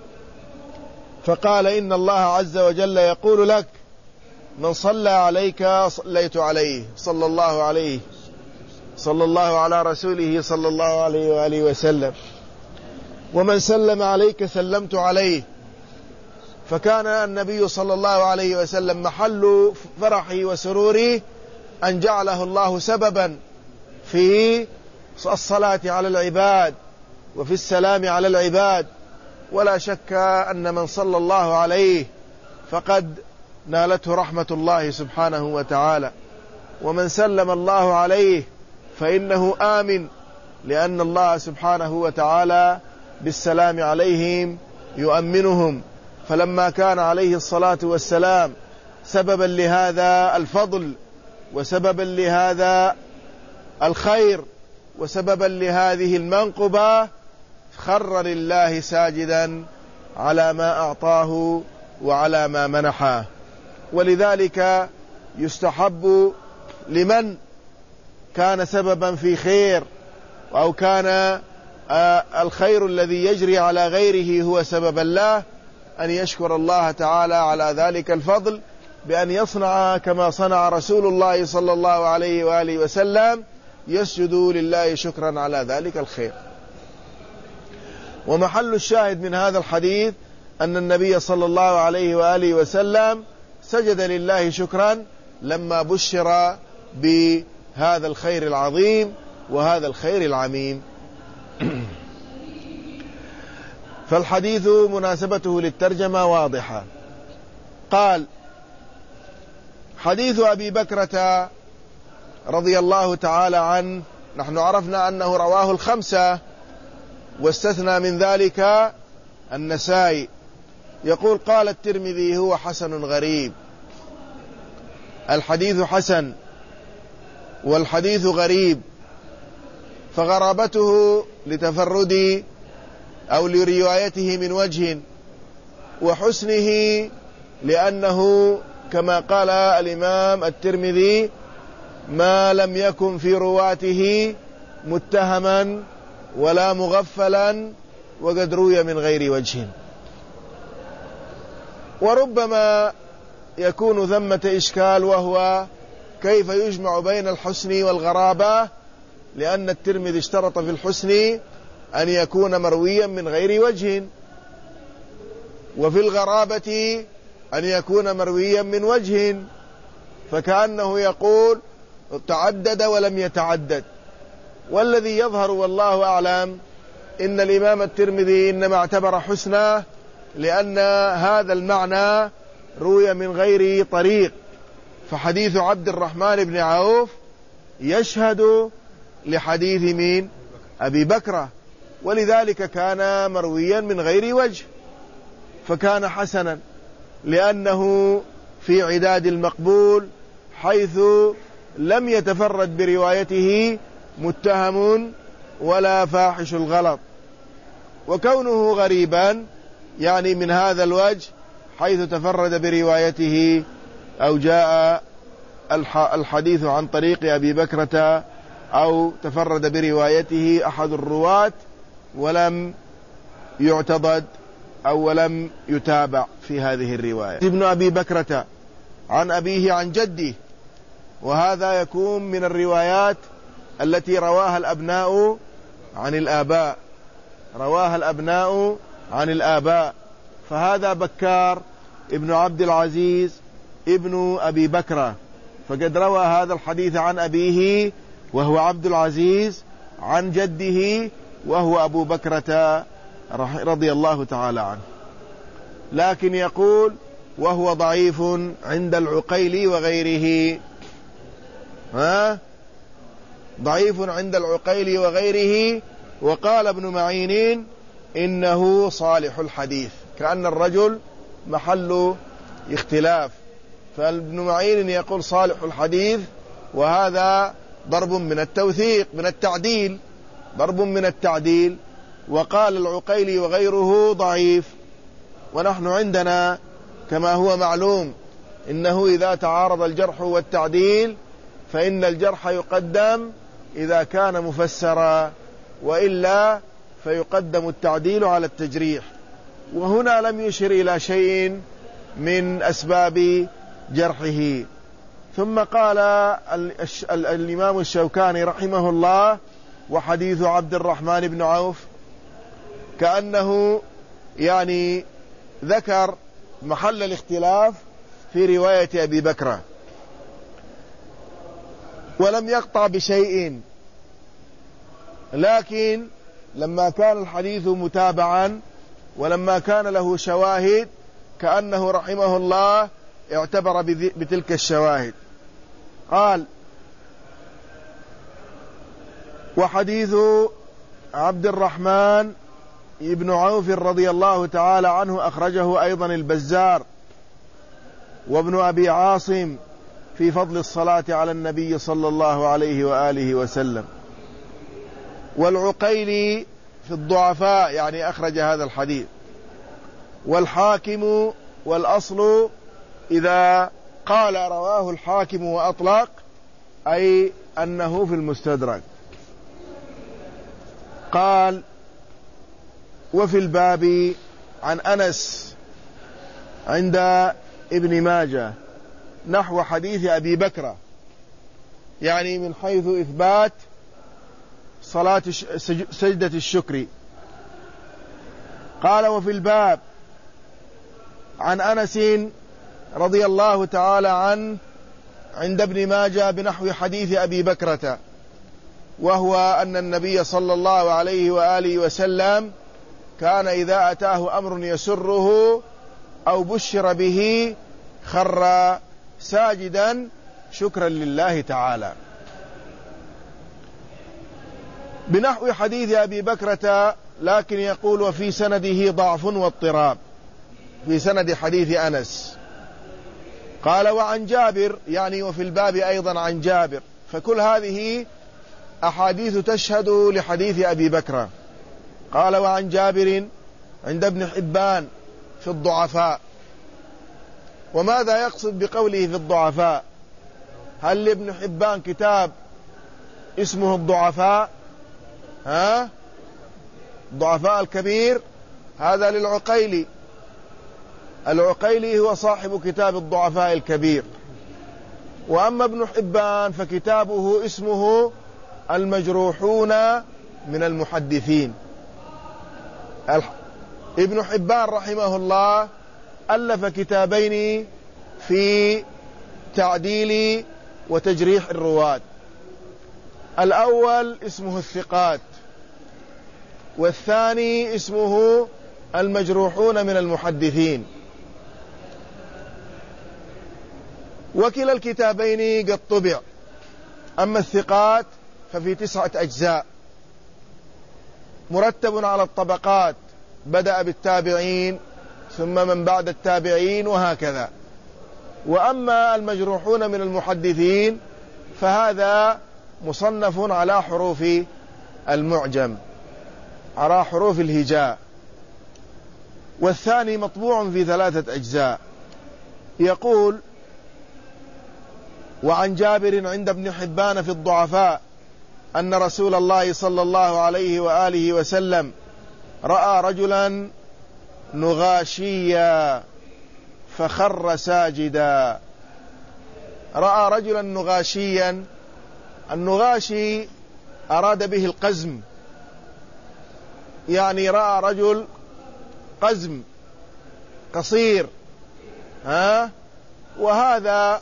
فقال إن الله عز وجل يقول لك من صلى عليك صليت عليه، صلى الله عليه صلى الله على رسوله صلى الله عليه وآله وسلم، ومن سلم عليك سلمت عليه. فكان النبي صلى الله عليه وسلم محل فرحه وسروره أن جعله الله سببا في الصلاة على العباد وفي السلام على العباد. ولا شك أن من صلى الله عليه فقد نالته رحمة الله سبحانه وتعالى، ومن سلم الله عليه فإنه آمن، لأن الله سبحانه وتعالى بالسلام عليهم يؤمنهم. فلما كان عليه الصلاة والسلام سببا لهذا الفضل، وسببا لهذا الخير، وسببا لهذه المنقبة، خر لله ساجدا على ما أعطاه وعلى ما منحه. ولذلك يستحب لمن كان سببا في خير، أو كان الخير الذي يجري على غيره هو سببا له، أن يشكر الله تعالى على ذلك الفضل بأن يصنع كما صنع رسول الله صلى الله عليه وآله وسلم، يسجد لله شكرا على ذلك الخير. ومحل الشاهد من هذا الحديث أن النبي صلى الله عليه وآله وسلم سجد لله شكرا لما بشر بهذا الخير العظيم وهذا الخير العميم. فالحديث مناسبته للترجمة واضحة. قال: حديث أبي بكرة رضي الله تعالى عنه، نحن عرفنا أنه رواه الخمسة واستثنى من ذلك النسائي. يقول: قال الترمذي: هو حسن غريب. الحديث حسن والحديث غريب، فغرابته لتفرد أو لروايته من وجه، وحسنه لأنه كما قال الإمام الترمذي: ما لم يكن في رواته متهما ولا مغفلا، وقد روي من غير وجه. وربما يكون ثمة إشكال، وهو كيف يجمع بين الحسن والغرابة، لأن الترمذي اشترط في الحسن أن يكون مرويا من غير وجه، وفي الغرابة أن يكون مرويا من وجه، فكأنه يقول تعدد ولم يتعدد. والذي يظهر والله أعلم إن الإمام الترمذي إنما اعتبر حسنه لأن هذا المعنى روي من غير طريق، فحديث عبد الرحمن بن عوف يشهد لحديث من أبي بكرة، ولذلك كان مرويا من غير وجه، فكان حسنا لأنه في عداد المقبول، حيث لم يتفرد بروايته متهم ولا فاحش الغلط. وكونه غريبا يعني من هذا الوجه، حيث تفرد بروايته أو جاء الحديث عن طريق أبي بكرة أو تفرد بروايته أحد الرواة ولم يعتضد أو ولم يتابع في هذه الرواية. ابن أبي بكرة عن أبيه عن جده، وهذا يكون من الروايات التي رواها الأبناء عن الآباء، رواها الأبناء عن الآباء. فهذا بكار ابن عبد العزيز ابن أبي بكرة، فقد روى هذا الحديث عن أبيه وهو عبد العزيز عن جده وهو أبو بكرة رضي الله تعالى عنه. لكن يقول: وهو ضعيف عند العقيلي وغيره. ها؟ ضعيف عند العقيلي وغيره. وقال ابن معين: إنه صالح الحديث، كأن الرجل محل اختلاف، فابن معين يقول صالح الحديث، وهذا ضرب من التوثيق من التعديل، ضرب من التعديل. وقال العقيلي وغيره ضعيف. ونحن عندنا كما هو معلوم إنه إذا تعارض الجرح والتعديل فإن الجرح يقدم إذا كان مفسرا، وإلا فيقدم التعديل على التجريح. وهنا لم يشر إلى شيء من أسباب جرحه. ثم قال الإمام الشوكاني رحمه الله: وحديث عبد الرحمن بن عوف، كأنه يعني ذكر محل الاختلاف في رواية أبي بكرة، ولم يقطع بشيء، لكن لما كان الحديث متابعا ولما كان له شواهد كأنه رحمه الله اعتبر بتلك الشواهد. قال: وحديث عبد الرحمن ابن عوف رضي الله تعالى عنه أخرجه أيضا البزار وابن أبي عاصم في فضل الصلاة على النبي صلى الله عليه وآله وسلم. والعقيلي في الضعفاء يعني أخرج هذا الحديث. والحاكم، والأصل إذا قال رواه الحاكم وأطلق أي أنه في المستدرك. قال: وفي الباب عن أنس عند ابن ماجه نحو حديث أبي بكرة، يعني من حيث إثبات صلاة سجدة الشكر. قال: وفي الباب عن أنس رضي الله تعالى عنه عند ابن ماجه بنحو حديث أبي بكرة، وهو أن النبي صلى الله عليه وآله وسلم كان إذا أتاه أمر يسره أو بشر به خر ساجدا شكرا لله تعالى، بنحو حديث أبي بكرة، لكن يقول وفي سنده ضعف واضطراب في سند حديث أنس. قال وعن جابر، يعني وفي الباب أيضا عن جابر، فكل هذه أحاديث تشهد لحديث أبي بكرة. قال وعن جابر عند ابن حبان في الضعفاء. وماذا يقصد بقوله في الضعفاء؟ هل لابن حبان كتاب اسمه الضعفاء؟ ها؟ الضعفاء الكبير هذا للعقيلي، العقيلي هو صاحب كتاب الضعفاء الكبير. وأما ابن حبان فكتابه اسمه المجروحون من المحدثين. ابن حبان رحمه الله ألف كتابين في تعديل وتجريح الرواة. الأول اسمه الثقات، والثاني اسمه المجروحون من المحدثين. وكلا الكتابين قد طبع. أما الثقات ففي تسعة أجزاء مرتب على الطبقات، بدأ بالتابعين ثم من بعد التابعين وهكذا. وأما المجروحون من المحدثين فهذا مصنف على حروف المعجم، على حروف الهجاء، والثاني مطبوع في ثلاثة أجزاء. يقول وعن جابر عند ابن حبان في الضعفاء أن رسول الله صلى الله عليه وآله وسلم رأى رجلا نغاشيا فخر ساجدا. رأى رجلا نغاشيا، النغاشي أراد به القزم، يعني رأى رجل قزم قصير، ها؟ وهذا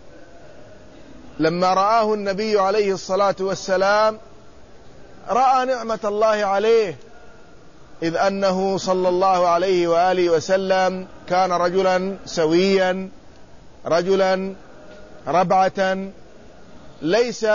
لما رآه النبي عليه الصلاة والسلام رأى نعمة الله عليه، إذ أنه صلى الله عليه وآله وسلم كان رجلا سويا، رجلا ربعة، ليس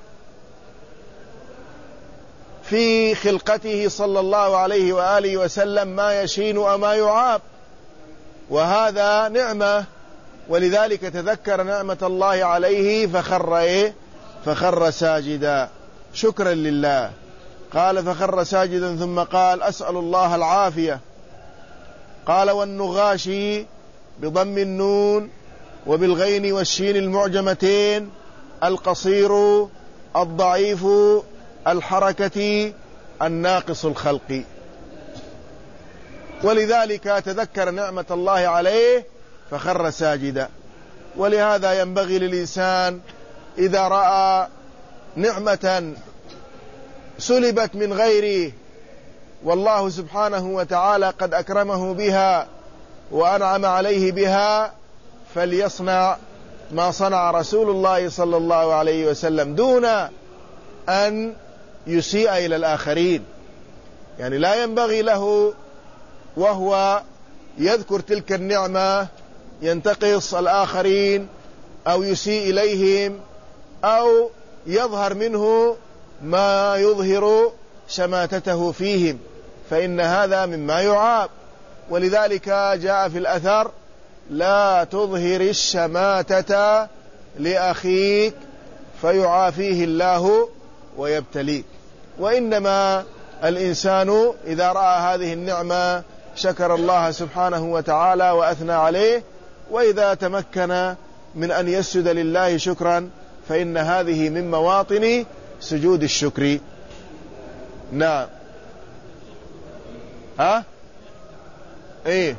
في خلقته صلى الله عليه وآله وسلم ما يشين وما يعاب، وهذا نعمة. ولذلك تذكر نعمة الله عليه فخر إيه؟ فخر ساجدا شكرا لله. قال فخر ساجدا ثم قال أسأل الله العافية. قال والنغاشي بضم النون وبالغين والشين المعجمتين القصير الضعيف الحركة الناقص الخلق، ولذلك تذكر نعمة الله عليه فخر ساجدا. ولهذا ينبغي للإنسان إذا رأى نعمة سلبت من غيره والله سبحانه وتعالى قد أكرمه بها وأنعم عليه بها، فليصنع ما صنع رسول الله صلى الله عليه وسلم دون أن يسيء إلى الآخرين. يعني لا ينبغي له وهو يذكر تلك النعمة ينتقص الآخرين أو يسيء إليهم أو يظهر منه ما يظهر شماتته فيهم، فإن هذا مما يعاب. ولذلك جاء في الأثر لا تظهر الشماتة لأخيك فيعافيه الله ويبتليك. وإنما الإنسان إذا رأى هذه النعمة شكر الله سبحانه وتعالى وأثنى عليه، وإذا تمكن من أن يسجد لله شكرا فإن هذه من مواطن سجود الشكر. نعم. ها ايه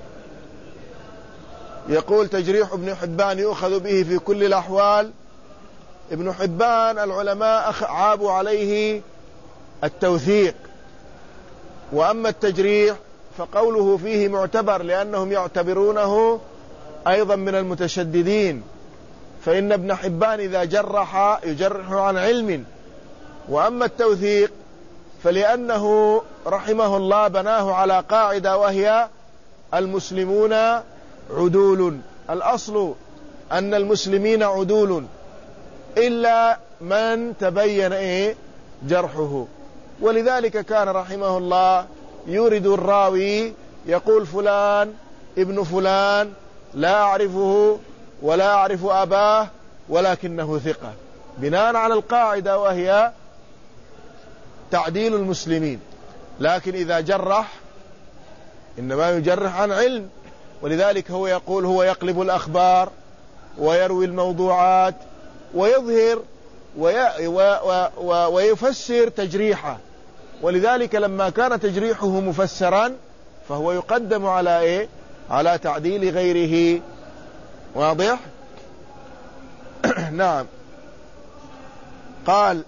يقول تجريح ابن حبان يؤخذ به في كل الأحوال. ابن حبان العلماء عابوا عليه التوثيق، وأما التجريح فقوله فيه معتبر لأنهم يعتبرونه أيضا من المتشددين، فإن ابن حبان إذا جرح يجرح عن علم. وأما التوثيق فلأنه رحمه الله بناه على قاعدة وهي المسلمون عدول، الأصل أن المسلمين عدول إلا من تبين إيه جرحه. ولذلك كان رحمه الله يورد الراوي يقول فلان ابن فلان لا أعرفه ولا أعرف أباه ولكنه ثقة، بناء على القاعدة وهي تعديل المسلمين. لكن إذا جرح إنما يجرح عن علم، ولذلك هو يقول هو يقلب الأخبار ويروي الموضوعات ويظهر وي ويفسر تجريحه، ولذلك لما كان تجريحه مفسرا فهو يقدم على إيه؟ على تعديل غيره. واضح؟ نعم. قال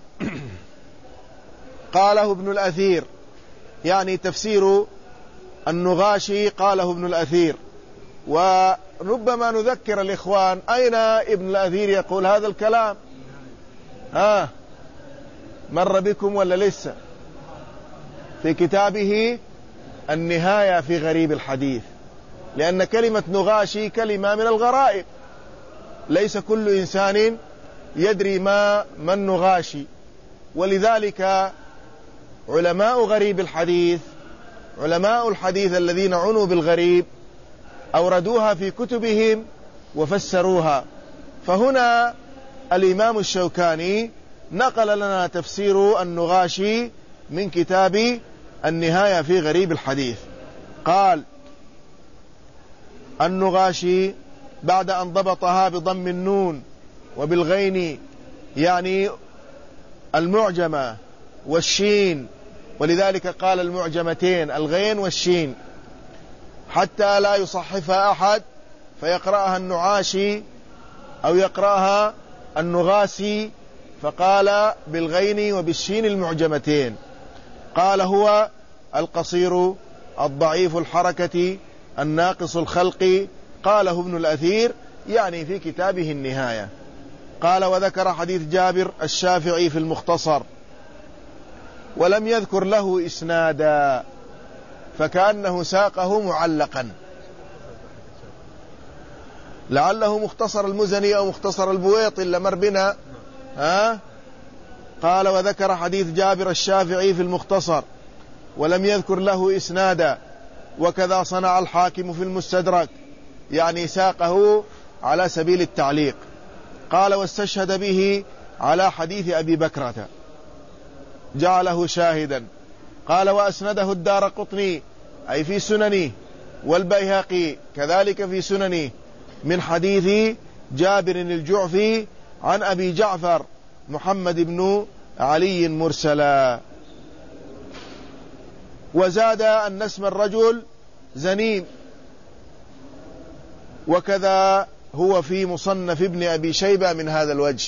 قاله ابن الأثير، يعني تفسير النغاشي قاله ابن الأثير. وربما نذكر الإخوان أين ابن الأثير يقول هذا الكلام؟ ها مر بكم ولا لسه؟ في كتابه النهاية في غريب الحديث، لأن كلمة نغاشي كلمة من الغرائب، ليس كل إنسان يدري ما من نغاشي. ولذلك علماء غريب الحديث، علماء الحديث الذين عنوا بالغريب أوردوها في كتبهم وفسروها. فهنا الإمام الشوكاني نقل لنا تفسير النغاشي من كتاب النهاية في غريب الحديث. قال النغاشي بعد أن ضبطها بضم النون وبالغين، يعني المعجمة والشين، ولذلك قال المعجمتين الغين والشين حتى لا يصحفها أحد فيقرأها النعاشي أو يقرأها النغاسي، فقال بالغين وبالشين المعجمتين. قال هو القصير الضعيف الحركة الناقص الخلق، قاله ابن الأثير يعني في كتابه النهاية. قال وذكر حديث جابر الشافعي في المختصر ولم يذكر له إسنادا، فكأنه ساقه معلقا، لعله مختصر المزني أو مختصر البويط إلا مر بنا. ها؟ قال وذكر حديث جابر الشافعي في المختصر ولم يذكر له إسنادا، وكذا صنع الحاكم في المستدرك، يعني ساقه على سبيل التعليق. قال واستشهد به على حديث أبي بكرة، جعله شاهدا. قال وأسنده الدارقطني أي في سننه، والبيهقي كذلك في سننه، من حديث جابر الجعفي عن أبي جعفر محمد بن علي مرسلا. وزاد أن اسم الرجل زنيم، وكذا هو في مصنف ابن أبي شيبة من هذا الوجه،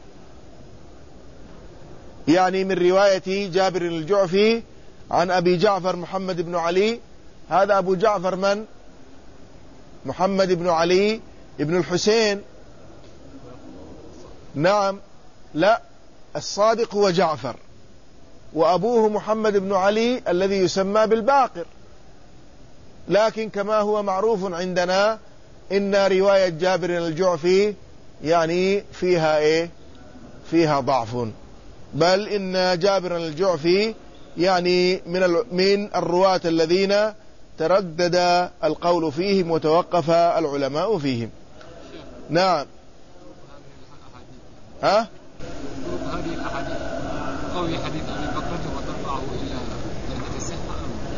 يعني من رواية جابر الجعفي عن أبي جعفر محمد بن علي. هذا أبو جعفر من؟ محمد بن علي ابن الحسين. نعم، لا، الصادق هو جعفر، وأبوه محمد بن علي الذي يسمى بالباقر. لكن كما هو معروف عندنا إن رواية جابر الجعفي يعني فيها إيه؟ فيها ضعف، بل إن جابر الجعفي يعني من من الرواة الذين تردد القول فيهم وتوقف العلماء فيهم. نعم. ها؟ هذه الأحاديث قوي حديث أبي بكر وترفعه إلى درجة الصحة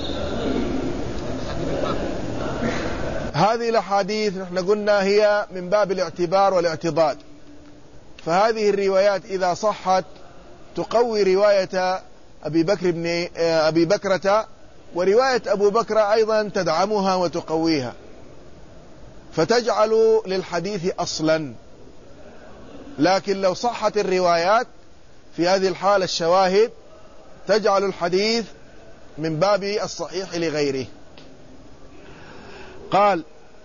أم؟ هذه الأحاديث نحن قلنا هي من باب الاعتبار والاعتضاد، فهذه الروايات إذا صحت تقوي رواية أبي بكر بن أبي بكرة، ورواية أبو بكر أيضا تدعمها وتقويها، فتجعل للحديث أصلا. لكن لو صحت الروايات في هذه الحالة الشواهد تجعل الحديث من باب الصحيح لغيره. قال: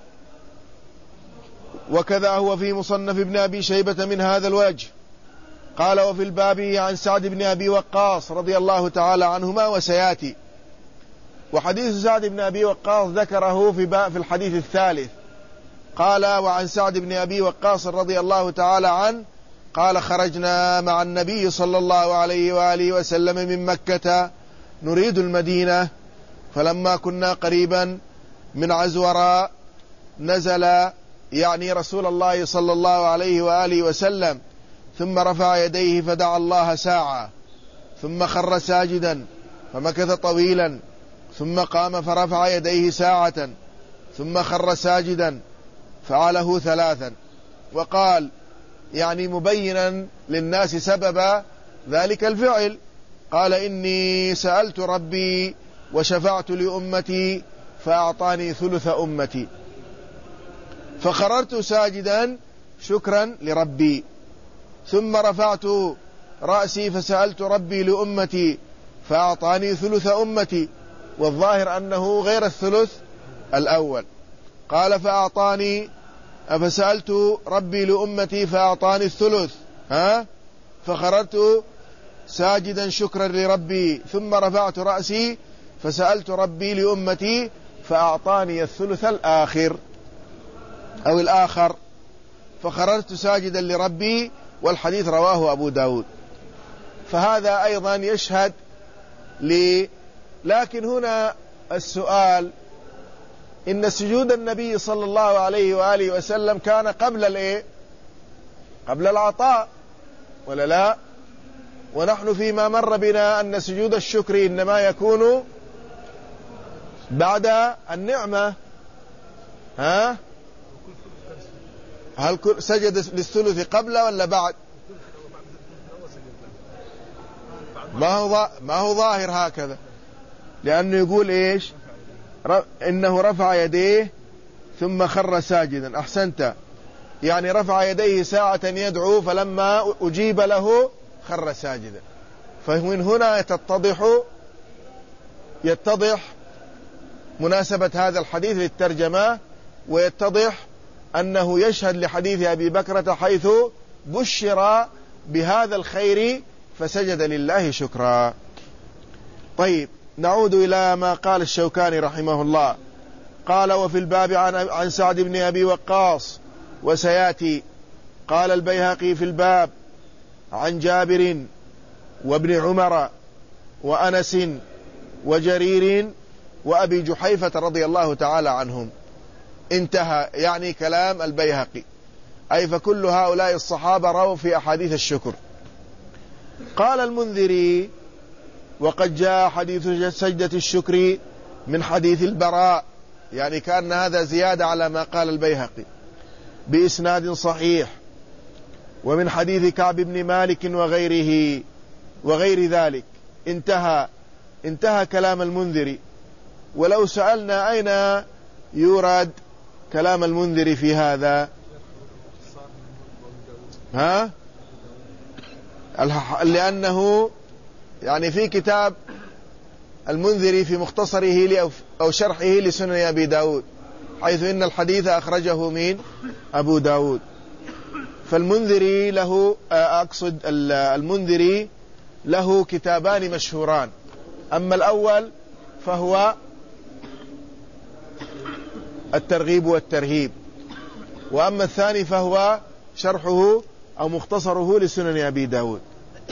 وكذا هو في مصنف ابن أبي شيبة من هذا الوجه. قال: وفي الباب عن سعد بن أبي وقاص رضي الله تعالى عنهما وسياتي. وحديث سعد بن أبي وقاص ذكره في في الحديث الثالث. قال: وعن سعد بن أبي وقاص رضي الله تعالى عنه قال: خرجنا مع النبي صلى الله عليه وآله وسلم من مكة نريد المدينة، فلما كنا قريبا من عزوراء نزل، يعني رسول الله صلى الله عليه وآله وسلم، ثم رفع يديه فدعا الله ساعة، ثم خر ساجدا فمكث طويلا، ثم قام فرفع يديه ساعة، ثم خر ساجدا، فعله ثلاثا. وقال يعني مبينا للناس سبب ذلك الفعل، قال: إني سألت ربي وشفعت لأمتي فأعطاني ثلث أمتي، فخررت ساجدا شكرا لربي، ثم رفعت رأسي فسألت ربي لأمتي فأعطاني ثلث أمتي، والظاهر أنه غير الثلث الأول. قال: فأعطاني فسألت ربي لأمتي فأعطاني الثلث، ها فخررت ساجدا شكرا لربي، ثم رفعت رأسي فسألت ربي لأمتي فأعطاني الثلث الآخر أو الآخر، فخررت ساجدا لربي. والحديث رواه أبو داود. فهذا أيضا يشهد لي. لكن هنا السؤال: إن سجود النبي صلى الله عليه وآله وسلم كان قبل الإيه؟ قبل العطاء ولا لا؟ ونحن فيما مر بنا أن سجود الشكر إنما يكون بعد النعمة. ها؟ هل سجد للثلث قبل ولا بعد؟ ما هو ما هو ظاهر هكذا، لأنه يقول إيش؟ إنه رفع يديه ثم خر ساجدا. أحسنت، يعني رفع يديه ساعة يدعو، فلما أجيب له خر ساجدا. فمن هنا يتضح يتضح مناسبة هذا الحديث للترجمة، ويتضح أنه يشهد لحديث أبي بكرة حيث بشر بهذا الخير فسجد لله شكرا. طيب، نعود إلى ما قال الشوكاني رحمه الله. قال: وفي الباب عن سعد بن أبي وقاص وسياتي. قال البيهقي في الباب عن جابر وابن عمر وأنس وجرير وأبي جحيفة رضي الله تعالى عنهم. انتهى، يعني كلام البيهقي، أي فكل هؤلاء الصحابة رووا في أحاديث الشكر. قال المنذري: وقد جاء حديث سجدة الشكر من حديث البراء، يعني كان هذا زيادة على ما قال البيهقي، بإسناد صحيح، ومن حديث كعب بن مالك وغيره وغير ذلك. انتهى انتهى كلام المنذري. ولو سألنا أين يورد كلام المنذري في هذا؟ ها؟ لأنه يعني في كتاب المنذري في مختصره أو شرحه لسنن أبي داود، حيث إن الحديث أخرجه مين؟ أبو داود. فالمنذري له، أقصد المنذري له كتابان مشهوران. أما الأول فهو الترغيب والترهيب، وأما الثاني فهو شرحه أو مختصره لسنن أبي داود.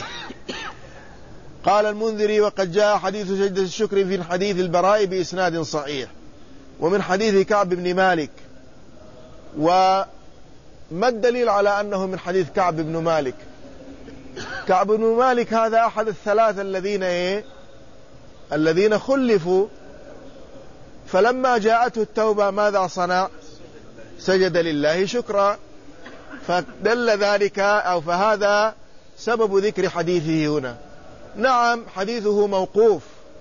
قال المنذري: وقد جاء حديث سجدة الشكر في حديث البراء بإسناد صحيح، ومن حديث كعب بن مالك. وما الدليل على أنه من حديث كعب بن مالك؟ كعب بن مالك هذا أحد الثلاثة الذين إيه؟ الذين خلفوا، فلما جاءته التوبة ماذا صنع؟ سجد لله شكرا. فدل ذلك أو فهذا سبب ذكر حديثه هنا. نعم، حديثه موقوف،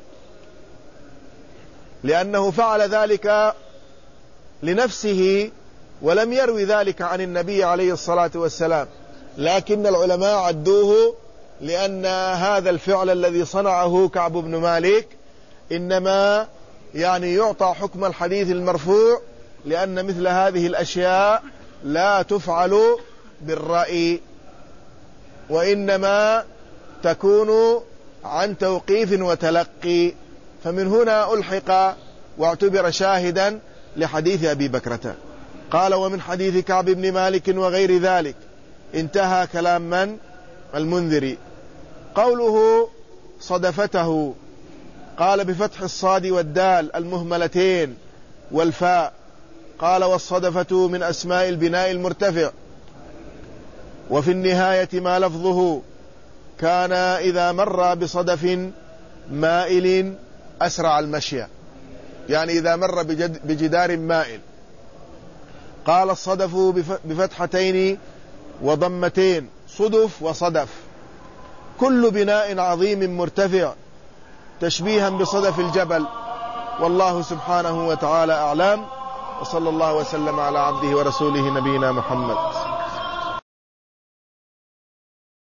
لأنه فعل ذلك لنفسه ولم يروي ذلك عن النبي عليه الصلاة والسلام، لكن العلماء عدوه لأن هذا الفعل الذي صنعه كعب بن مالك إنما يعني يعطى حكم الحديث المرفوع لأن مثل هذه الأشياء لا تفعل بالرأي، وإنما تكون عن توقيف وتلقي، فمن هنا ألحق واعتبر شاهدا لحديث أبي بكرة. قال: ومن حديث كعب بن مالك وغير ذلك. انتهى كلام من؟ المنذري. قوله صدفته، قال بفتح الصاد والدال المهملتين والفاء. قال: والصدفة من أسماء البناء المرتفع. وفي النهاية ما لفظه: كان إذا مر بصدف مائل أسرع المشي، يعني إذا مر بجدار مائل. قال: الصدف بفتحتين وضمتين، صدف وصدف، كل بناء عظيم مرتفع، تشبيها بصدف الجبل. والله سبحانه وتعالى أعلم، وصلى الله وسلم على عبده ورسوله نبينا محمد.